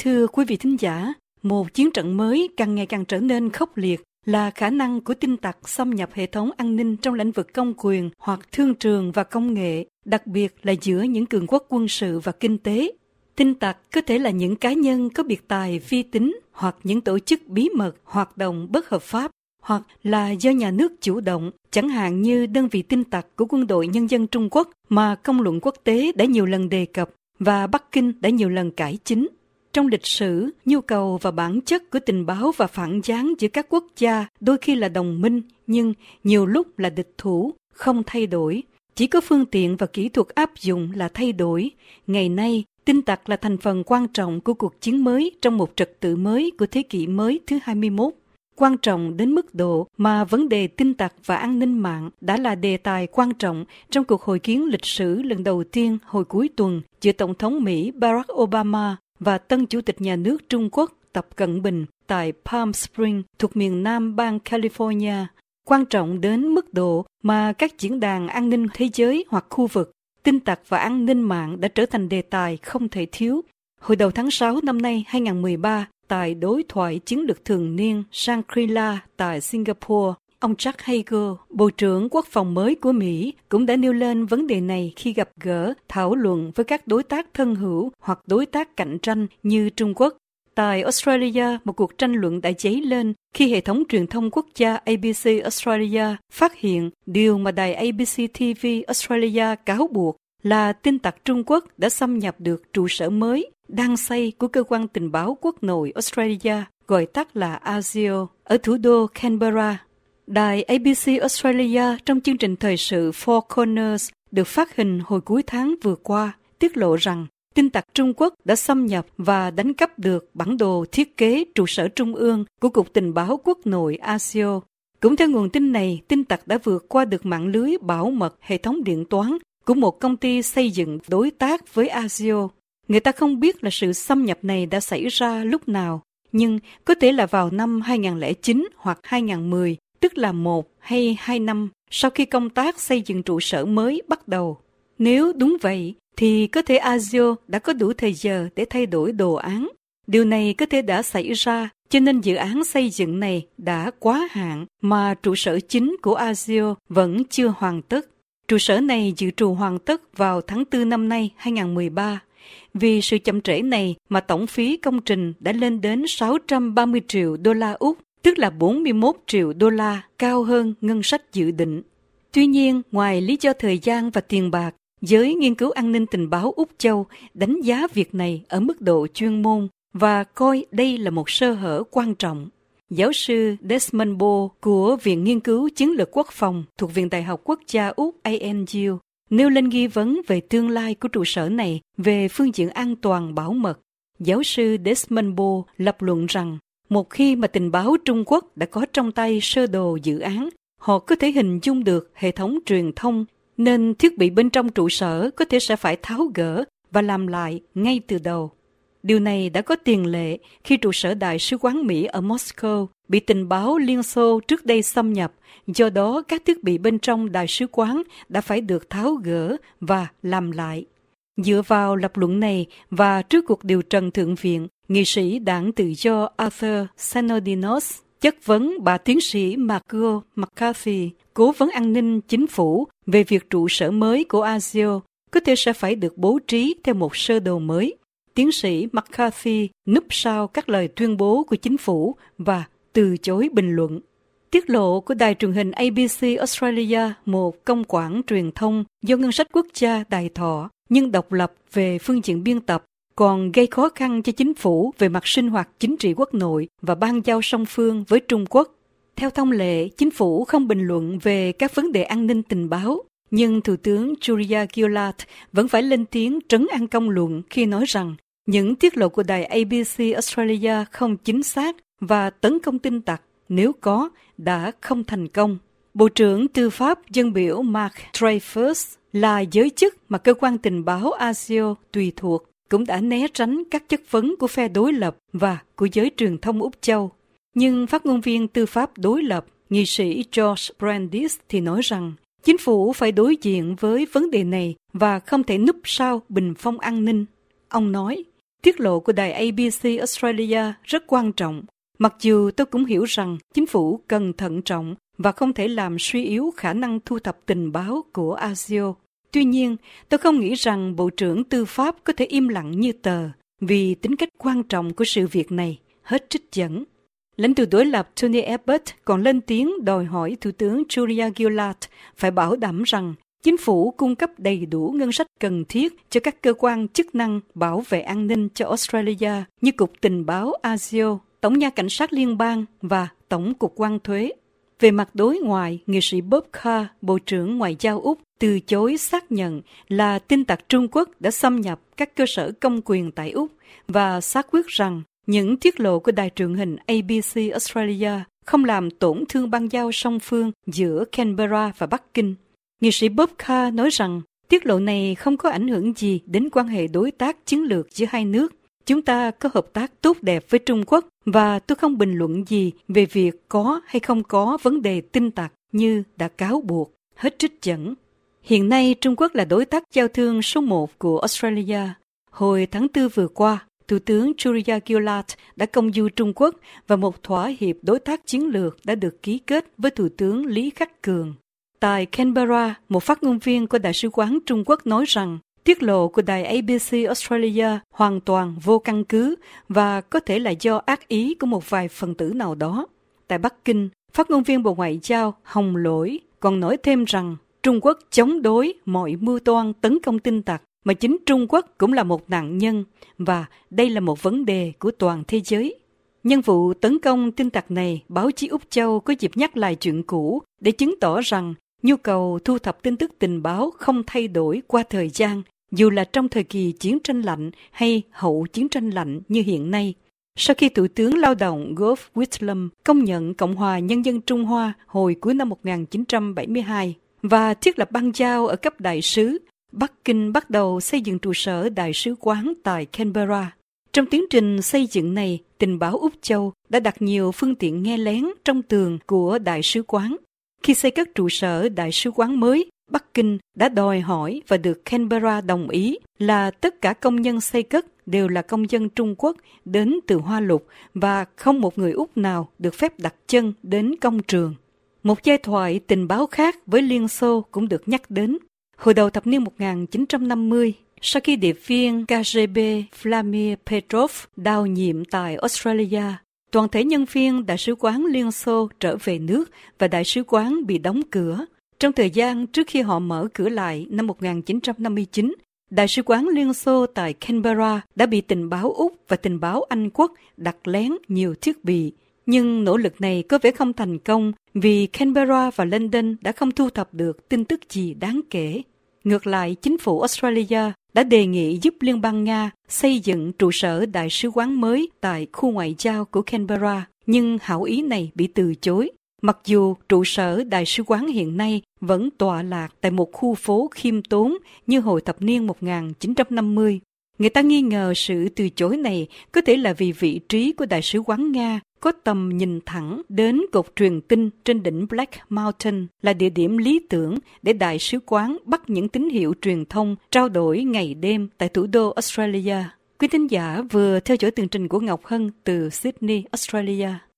Thưa quý vị thính giả, một chiến trận mới càng ngày càng trở nên khốc liệt là khả năng của tin tặc xâm nhập hệ thống an ninh trong lĩnh vực công quyền hoặc thương trường và công nghệ, đặc biệt là giữa những cường quốc quân sự và kinh tế. Tin tặc có thể là những cá nhân có biệt tài vi tín hoặc những tổ chức bí mật hoạt động bất hợp pháp, hoặc là do nhà nước chủ động, chẳng hạn như đơn vị tin tặc của Quân đội Nhân dân Trung Quốc mà công luận quốc tế đã nhiều lần đề cập và Bắc Kinh đã nhiều lần cải chính. Trong lịch sử, nhu cầu và bản chất của tình báo và phản gián giữa các quốc gia đôi khi là đồng minh, nhưng nhiều lúc là địch thủ, không thay đổi. Chỉ có phương tiện và kỹ thuật áp dụng là thay đổi. Ngày nay, tin tặc là thành phần quan trọng của cuộc chiến mới trong một trật tự mới của thế kỷ mới thứ 21. Quan trọng đến mức độ mà vấn đề tin tặc và an ninh mạng đã là đề tài quan trọng trong cuộc hội kiến lịch sử lần đầu tiên hồi cuối tuần giữa Tổng thống Mỹ Barack Obama và tân Chủ tịch Nhà nước Trung Quốc Tập Cận Bình tại Palm Springs thuộc miền Nam bang California. Quan trọng đến mức độ mà các diễn đàn an ninh thế giới hoặc khu vực, tin tặc và an ninh mạng đã trở thành đề tài không thể thiếu. Hồi đầu tháng 6 năm nay 2013, tại đối thoại chiến lược thường niên Shangri-La tại Singapore, ông Jack Hagel, Bộ trưởng Quốc phòng mới của Mỹ, cũng đã nêu lên vấn đề này khi gặp gỡ, thảo luận với các đối tác thân hữu hoặc đối tác cạnh tranh như Trung Quốc. Tại Australia, một cuộc tranh luận đã dấy lên khi hệ thống truyền thông quốc gia ABC Australia phát hiện điều mà đài ABC TV Australia cáo buộc là tin tặc Trung Quốc đã xâm nhập được trụ sở mới đang xây của cơ quan tình báo quốc nội Australia, gọi tắt là ASIO, ở thủ đô Canberra. Đài ABC Australia trong chương trình thời sự Four Corners được phát hình hồi cuối tháng vừa qua tiết lộ rằng tin tặc Trung Quốc đã xâm nhập và đánh cắp được bản đồ thiết kế trụ sở trung ương của Cục Tình báo Quốc nội ASIO. Cũng theo nguồn tin này, tin tặc đã vượt qua được mạng lưới bảo mật hệ thống điện toán của một công ty xây dựng đối tác với ASIO. Người ta không biết là sự xâm nhập này đã xảy ra lúc nào, nhưng có thể là vào năm 2009 hoặc 2010, tức là 1 hay 2 năm sau khi công tác xây dựng trụ sở mới bắt đầu. Nếu đúng vậy, thì có thể ASIO đã có đủ thời giờ để thay đổi đồ án. Điều này có thể đã xảy ra, cho nên dự án xây dựng này đã quá hạn mà trụ sở chính của ASIO vẫn chưa hoàn tất. Trụ sở này dự trù hoàn tất vào tháng 4 năm nay 2013. Vì sự chậm trễ này mà tổng phí công trình đã lên đến 630 triệu đô la Úc, tức là 41 triệu đô la, cao hơn ngân sách dự định. Tuy nhiên, ngoài lý do thời gian và tiền bạc, giới nghiên cứu an ninh tình báo Úc Châu đánh giá việc này ở mức độ chuyên môn và coi đây là một sơ hở quan trọng. Giáo sư Desmond Ball của Viện Nghiên cứu Chiến lược Quốc phòng thuộc Viện Đại học Quốc gia Úc ANU nêu lên nghi vấn về tương lai của trụ sở này về phương diện an toàn bảo mật. Giáo sư Desmond Ball lập luận rằng một khi mà tình báo Trung Quốc đã có trong tay sơ đồ dự án, họ có thể hình dung được hệ thống truyền thông, nên thiết bị bên trong trụ sở có thể sẽ phải tháo gỡ và làm lại ngay từ đầu. Điều này đã có tiền lệ khi trụ sở Đại sứ quán Mỹ ở Moscow bị tình báo Liên Xô trước đây xâm nhập, do đó các thiết bị bên trong Đại sứ quán đã phải được tháo gỡ và làm lại. Dựa vào lập luận này và trước cuộc điều trần Thượng viện, nghị sĩ đảng Tự do Arthur Sanodinos chất vấn bà tiến sĩ Margot McCarthy, cố vấn an ninh chính phủ, về việc trụ sở mới của ASIO có thể sẽ phải được bố trí theo một sơ đồ mới. Tiến sĩ McCarthy núp sau các lời tuyên bố của chính phủ và từ chối bình luận. Tiết lộ của đài truyền hình ABC Australia, một công quản truyền thông do ngân sách quốc gia đài thọ nhưng độc lập về phương diện biên tập, còn gây khó khăn cho chính phủ về mặt sinh hoạt chính trị quốc nội và ban giao song phương với Trung Quốc. Theo thông lệ, chính phủ không bình luận về các vấn đề an ninh tình báo, nhưng Thủ tướng Julia Gillard vẫn phải lên tiếng trấn an công luận khi nói rằng những tiết lộ của đài ABC Australia không chính xác và tấn công tin tặc, nếu có, đã không thành công. Bộ trưởng Tư pháp dân biểu Mark Dreyfus là giới chức mà cơ quan tình báo ASIO tùy thuộc cũng đã né tránh các chất vấn của phe đối lập và của giới truyền thông Úc Châu. Nhưng phát ngôn viên tư pháp đối lập, nghị sĩ George Brandis thì nói rằng chính phủ phải đối diện với vấn đề này và không thể núp sau bình phong an ninh. Ông nói, tiết lộ của đài ABC Australia rất quan trọng, mặc dù tôi cũng hiểu rằng chính phủ cần thận trọng và không thể làm suy yếu khả năng thu thập tình báo của ASIO. Tuy nhiên, tôi không nghĩ rằng Bộ trưởng Tư pháp có thể im lặng như tờ vì tính cách quan trọng của sự việc này, hết trích dẫn. Lãnh tụ đối lập Tony Abbott còn lên tiếng đòi hỏi Thủ tướng Julia Gillard phải bảo đảm rằng chính phủ cung cấp đầy đủ ngân sách cần thiết cho các cơ quan chức năng bảo vệ an ninh cho Australia như Cục Tình báo ASIO, Tổng nha Cảnh sát Liên bang và Tổng cục Quan thuế. Về mặt đối ngoại, nghị sĩ Bob Carr, Bộ trưởng Ngoại giao Úc, từ chối xác nhận là tin tặc Trung Quốc đã xâm nhập các cơ sở công quyền tại Úc và xác quyết rằng những tiết lộ của đài truyền hình ABC Australia không làm tổn thương bang giao song phương giữa Canberra và Bắc Kinh. Nghị sĩ Bob Carr nói rằng tiết lộ này không có ảnh hưởng gì đến quan hệ đối tác chiến lược giữa hai nước. Chúng ta có hợp tác tốt đẹp với Trung Quốc và tôi không bình luận gì về việc có hay không có vấn đề tin tặc như đã cáo buộc, hết trích dẫn. Hiện nay Trung Quốc là đối tác giao thương số 1 của Australia. Hồi tháng 4 vừa qua, Thủ tướng Julia Gillard đã công du Trung Quốc và một thỏa hiệp đối tác chiến lược đã được ký kết với Thủ tướng Lý Khắc Cường. Tại Canberra, một phát ngôn viên của Đại sứ quán Trung Quốc nói rằng tiết lộ của đài ABC Australia hoàn toàn vô căn cứ và có thể là do ác ý của một vài phần tử nào đó. Tại Bắc Kinh, phát ngôn viên Bộ Ngoại giao Hồng Lỗi còn nói thêm rằng Trung Quốc chống đối mọi mưu toan tấn công tin tặc, mà chính Trung Quốc cũng là một nạn nhân và đây là một vấn đề của toàn thế giới. Nhân vụ tấn công tin tặc này, báo chí Úc Châu có dịp nhắc lại chuyện cũ để chứng tỏ rằng nhu cầu thu thập tin tức tình báo không thay đổi qua thời gian, dù là trong thời kỳ chiến tranh lạnh hay hậu chiến tranh lạnh như hiện nay. Sau khi Thủ tướng Lao động Gough Whitlam công nhận Cộng hòa Nhân dân Trung Hoa hồi cuối năm 1972 và thiết lập bang giao ở cấp đại sứ, Bắc Kinh bắt đầu xây dựng trụ sở đại sứ quán tại Canberra. Trong tiến trình xây dựng này, tình báo Úc Châu đã đặt nhiều phương tiện nghe lén trong tường của đại sứ quán. Khi xây cất trụ sở đại sứ quán mới, Bắc Kinh đã đòi hỏi và được Canberra đồng ý là tất cả công nhân xây cất đều là công dân Trung Quốc đến từ Hoa Lục và không một người Úc nào được phép đặt chân đến công trường. Một giai thoại tình báo khác với Liên Xô cũng được nhắc đến. Hồi đầu thập niên 1950, sau khi điệp viên KGB Vladimir Petrov đao nhiệm tại Australia, toàn thể nhân viên Đại sứ quán Liên Xô trở về nước và Đại sứ quán bị đóng cửa. Trong thời gian trước khi họ mở cửa lại năm 1959, Đại sứ quán Liên Xô tại Canberra đã bị tình báo Úc và tình báo Anh Quốc đặt lén nhiều thiết bị. Nhưng nỗ lực này có vẻ không thành công vì Canberra và London đã không thu thập được tin tức gì đáng kể. Ngược lại, chính phủ Australia đã đề nghị giúp Liên bang Nga xây dựng trụ sở đại sứ quán mới tại khu ngoại giao của Canberra, nhưng hảo ý này bị từ chối. Mặc dù trụ sở đại sứ quán hiện nay vẫn tọa lạc tại một khu phố khiêm tốn như hồi thập niên 1950, người ta nghi ngờ sự từ chối này có thể là vì vị trí của đại sứ quán Nga có tầm nhìn thẳng đến cột truyền tin trên đỉnh Black Mountain là địa điểm lý tưởng để đại sứ quán bắt những tín hiệu truyền thông trao đổi ngày đêm tại thủ đô Australia. Quý thính giả vừa theo dõi tường trình của Ngọc Hân từ Sydney, Australia.